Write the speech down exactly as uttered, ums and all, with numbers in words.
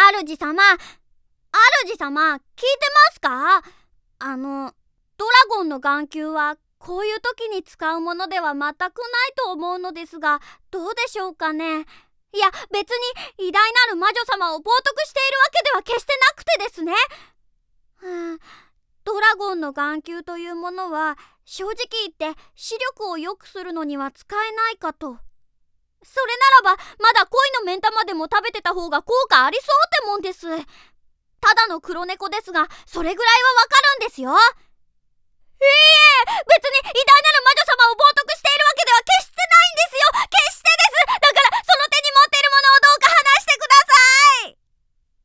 主様、主様、聞いてますか？あの、ドラゴンの眼球はこういう時に使うものでは全くないと思うのですが、どうでしょうかね。いや、別に偉大なる魔女様を冒涜しているわけでは決してなくてですね。うん、ドラゴンの眼球というものは正直言って視力を良くするのには使えないかと。それならばまだ恋の目ん玉でも食べてた方が効果ありそうってもんです。ただの黒猫ですが、それぐらいはわかるんですよ。いいえ、別に偉大なる